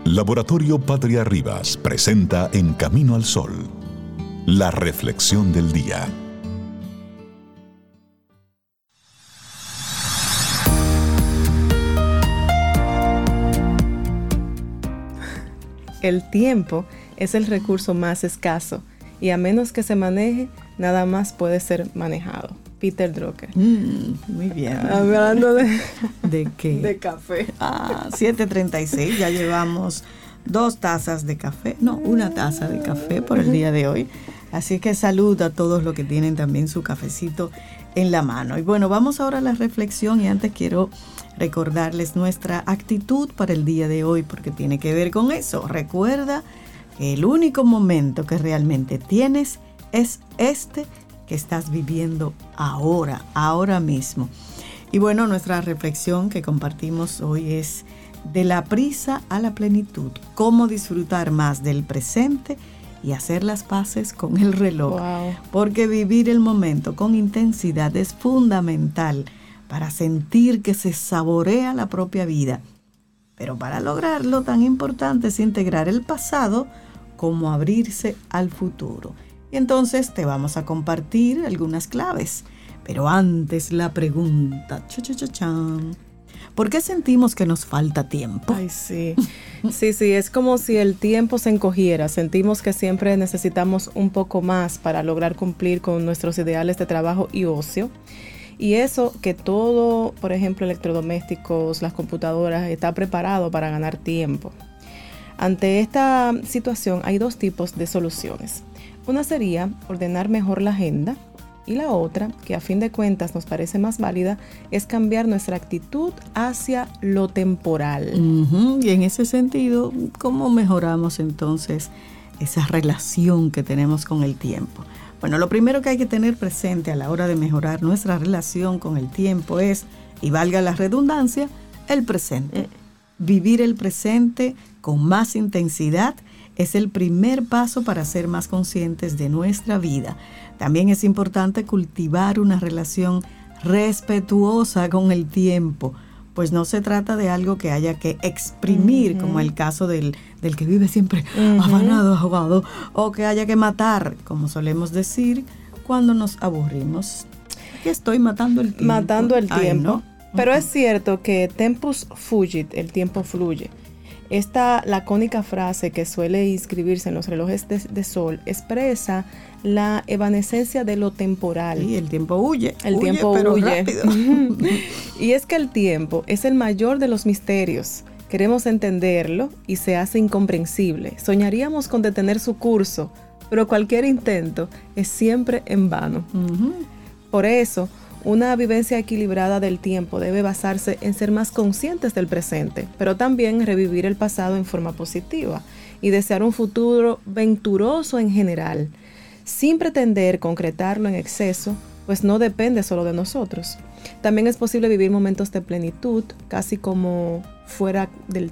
Laboratorio Patria Rivas presenta En Camino al Sol, la reflexión del día. El tiempo es el recurso más escaso y a menos que se maneje, nada más puede ser manejado. Peter Drucker. Muy bien. Hablando de... ¿De qué? De café. 7:36, ya llevamos 2 tazas de café, no, 1 taza de café por el día de hoy. Así que salud a todos los que tienen también su cafecito en la mano. Y bueno, vamos ahora a la reflexión y antes quiero recordarles nuestra actitud para el día de hoy porque tiene que ver con eso. Recuerda que el único momento que realmente tienes es este que estás viviendo ahora mismo. Y bueno, nuestra reflexión que compartimos hoy es de la prisa a la plenitud, cómo disfrutar más del presente y hacer las paces con el reloj. Wow. Porque vivir el momento con intensidad es fundamental para sentir que se saborea la propia vida. Pero para lograrlo, tan importante es integrar el pasado como abrirse al futuro. Y entonces te vamos a compartir algunas claves. Pero antes la pregunta, ¿por qué sentimos que nos falta tiempo? Ay, sí. Sí, es como si el tiempo se encogiera. Sentimos que siempre necesitamos un poco más para lograr cumplir con nuestros ideales de trabajo y ocio. Y eso que todo, por ejemplo, electrodomésticos, las computadoras, está preparado para ganar tiempo. Ante esta situación hay 2 tipos de soluciones. Una sería ordenar mejor la agenda y la otra, que a fin de cuentas nos parece más válida, es cambiar nuestra actitud hacia lo temporal. Y en ese sentido, ¿cómo mejoramos entonces esa relación que tenemos con el tiempo? Bueno, lo primero que hay que tener presente a la hora de mejorar nuestra relación con el tiempo es, y valga la redundancia, el presente. Vivir el presente con más intensidad es el primer paso para ser más conscientes de nuestra vida. También es importante cultivar una relación respetuosa con el tiempo, pues no se trata de algo que haya que exprimir, como el caso del que vive siempre afanado, ahogado, o que haya que matar, como solemos decir cuando nos aburrimos. Aquí estoy matando el tiempo. Matando el tiempo. ¿No? Pero es cierto que tempus fugit, el tiempo fluye. Esta lacónica frase que suele inscribirse en los relojes de sol expresa la evanescencia de lo temporal. Sí, el tiempo huye. El tiempo huye. Rápido. Y es que el tiempo es el mayor de los misterios. Queremos entenderlo y se hace incomprensible. Soñaríamos con detener su curso, pero cualquier intento es siempre en vano. Por eso, una vivencia equilibrada del tiempo debe basarse en ser más conscientes del presente, pero también revivir el pasado en forma positiva y desear un futuro venturoso en general, sin pretender concretarlo en exceso, pues no depende solo de nosotros. También es posible vivir momentos de plenitud, casi como fuera del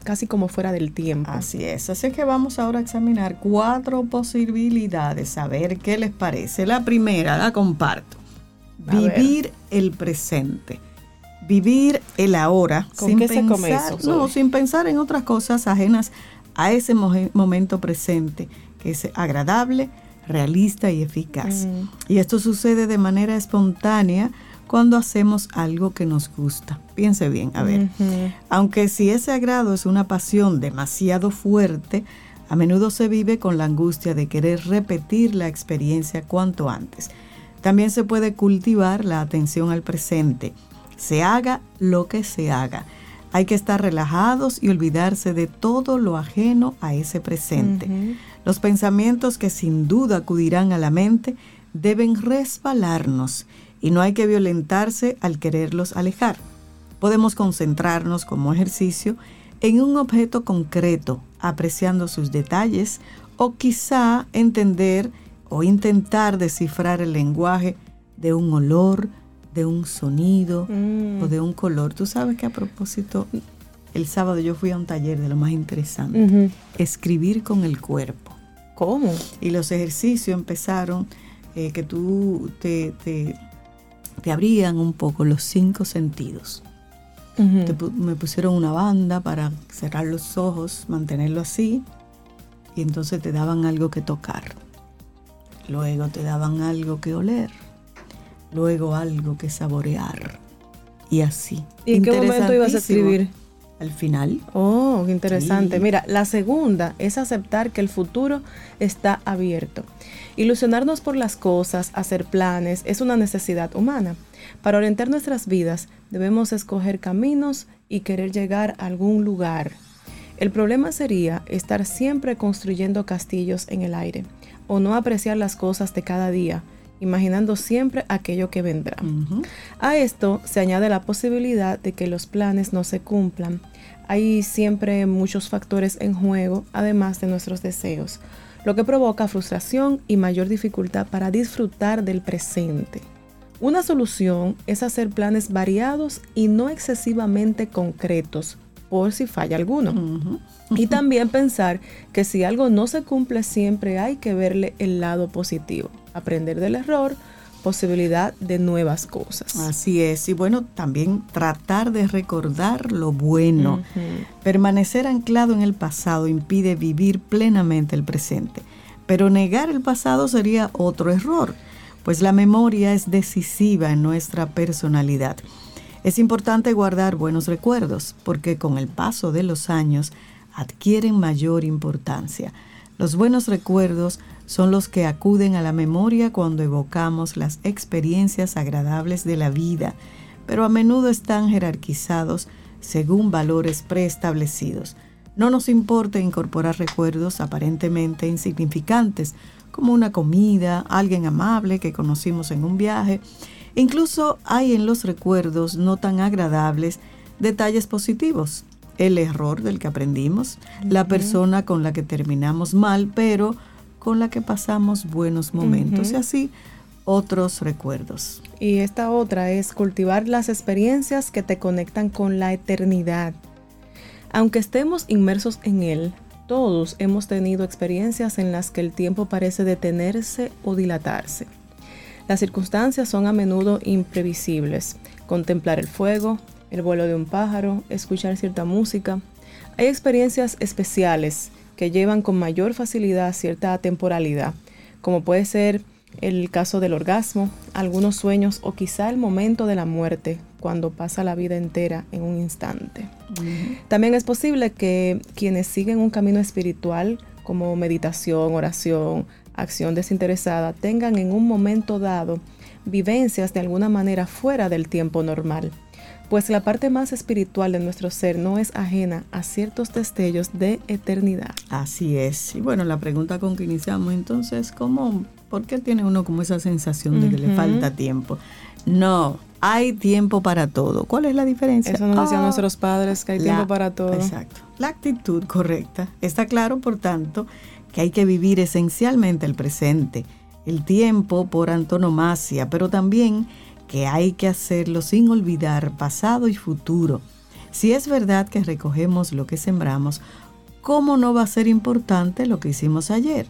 tiempo. Así es, así que vamos ahora a examinar 4 posibilidades, a ver qué les parece. La primera, la comparto. Vivir el presente, vivir el ahora, sin pensar, sin pensar en otras cosas ajenas a ese momento presente, que es agradable, realista y eficaz. Y esto sucede de manera espontánea cuando hacemos algo que nos gusta. Piense bien, a ver, aunque si ese agrado es una pasión demasiado fuerte, a menudo se vive con la angustia de querer repetir la experiencia cuanto antes. También se puede cultivar la atención al presente. Se haga lo que se haga. Hay que estar relajados y olvidarse de todo lo ajeno a ese presente. Los pensamientos que sin duda acudirán a la mente deben resbalarnos y no hay que violentarse al quererlos alejar. Podemos concentrarnos como ejercicio en un objeto concreto, apreciando sus detalles o quizá entender o intentar descifrar el lenguaje de un olor, de un sonido o de un color. Tú sabes que a propósito, el sábado yo fui a un taller de lo más interesante, escribir con el cuerpo. ¿Cómo? Y los ejercicios empezaron que tú te abrían un poco los 5 sentidos. Me pusieron una banda para cerrar los ojos, mantenerlo así, y entonces te daban algo que tocar. Luego te daban algo que oler. Luego algo que saborear. Y así. ¿Y en qué momento ibas a escribir? Al final. Oh, qué interesante. Sí. Mira, la segunda es aceptar que el futuro está abierto. Ilusionarnos por las cosas, hacer planes, es una necesidad humana. Para orientar nuestras vidas, debemos escoger caminos y querer llegar a algún lugar. El problema sería estar siempre construyendo castillos en el aire, o no apreciar las cosas de cada día, imaginando siempre aquello que vendrá. A esto se añade la posibilidad de que los planes no se cumplan. Hay siempre muchos factores en juego, además de nuestros deseos, lo que provoca frustración y mayor dificultad para disfrutar del presente. Una solución es hacer planes variados y no excesivamente concretos, por si falla alguno. Y también pensar que si algo no se cumple siempre hay que verle el lado positivo, aprender del error, posibilidad de nuevas cosas. Así es, y bueno, también tratar de recordar lo bueno. Permanecer anclado en el pasado impide vivir plenamente el presente, pero negar el pasado sería otro error, pues la memoria es decisiva en nuestra personalidad. Es importante guardar buenos recuerdos, porque con el paso de los años adquieren mayor importancia. Los buenos recuerdos son los que acuden a la memoria cuando evocamos las experiencias agradables de la vida, pero a menudo están jerarquizados según valores preestablecidos. No nos importa incorporar recuerdos aparentemente insignificantes, como una comida, alguien amable que conocimos en un viaje. Incluso hay en los recuerdos no tan agradables detalles positivos. El error del que aprendimos, la persona con la que terminamos mal, pero con la que pasamos buenos momentos, y así otros recuerdos. Y esta otra es cultivar las experiencias que te conectan con la eternidad. Aunque estemos inmersos en él, todos hemos tenido experiencias en las que el tiempo parece detenerse o dilatarse. Las circunstancias son a menudo imprevisibles. Contemplar el fuego, el vuelo de un pájaro, escuchar cierta música. Hay experiencias especiales que llevan con mayor facilidad cierta temporalidad, como puede ser el caso del orgasmo, algunos sueños o quizá el momento de la muerte, cuando pasa la vida entera en un instante. También es posible que quienes siguen un camino espiritual, como meditación, oración, acción desinteresada, tengan en un momento dado vivencias de alguna manera fuera del tiempo normal, pues la parte más espiritual de nuestro ser no es ajena a ciertos destellos de eternidad. Así es. Y bueno, la pregunta con que iniciamos entonces, ¿por qué tiene uno como esa sensación de que le falta tiempo? No, hay tiempo para todo. ¿Cuál es la diferencia? Eso nos decían nuestros padres, que hay tiempo para todo. Exacto. La actitud correcta. Está claro, por tanto, que hay que vivir esencialmente el presente, el tiempo por antonomasia, pero también que hay que hacerlo sin olvidar pasado y futuro. Si es verdad que recogemos lo que sembramos, ¿cómo no va a ser importante lo que hicimos ayer?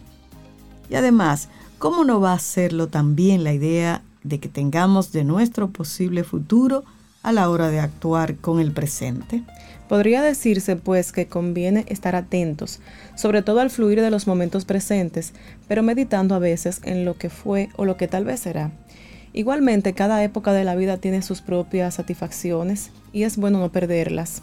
Y además, ¿cómo no va a serlo también la idea de que tengamos de nuestro posible futuro a la hora de actuar con el presente? Podría decirse, pues, que conviene estar atentos, sobre todo al fluir de los momentos presentes, pero meditando a veces en lo que fue o lo que tal vez será. Igualmente, cada época de la vida tiene sus propias satisfacciones y es bueno no perderlas.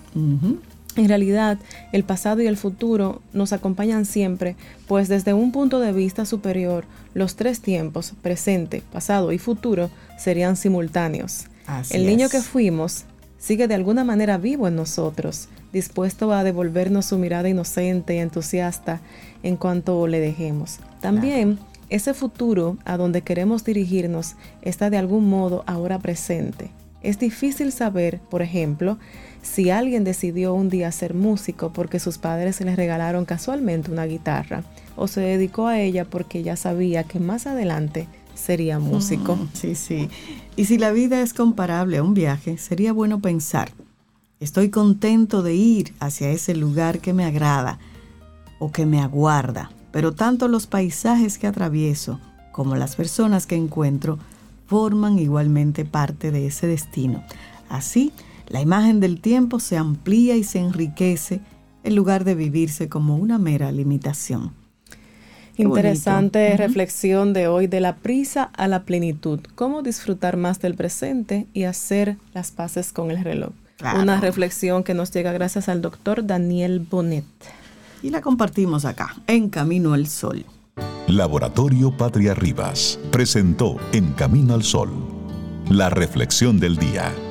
En realidad, el pasado y el futuro nos acompañan siempre, pues desde un punto de vista superior, los tres tiempos, presente, pasado y futuro, serían simultáneos. El niño que fuimos sigue de alguna manera vivo en nosotros, dispuesto a devolvernos su mirada inocente y entusiasta en cuanto le dejemos. También, ese futuro a donde queremos dirigirnos está de algún modo ahora presente. Es difícil saber, por ejemplo, si alguien decidió un día ser músico porque sus padres le regalaron casualmente una guitarra, o se dedicó a ella porque ya sabía que más adelante sería músico. Sí. Y si la vida es comparable a un viaje, sería bueno pensar, estoy contento de ir hacia ese lugar que me agrada o que me aguarda, pero tanto los paisajes que atravieso como las personas que encuentro forman igualmente parte de ese destino. Así, La imagen del tiempo se amplía y se enriquece en lugar de vivirse como una mera limitación. Interesante reflexión de hoy, de la prisa a la plenitud. Cómo disfrutar más del presente y hacer las paces con el reloj. Claro. Una reflexión que nos llega gracias al doctor Daniel Bonet. Y la compartimos acá, en Camino al Sol. Laboratorio Patria Rivas presentó En Camino al Sol, la reflexión del día.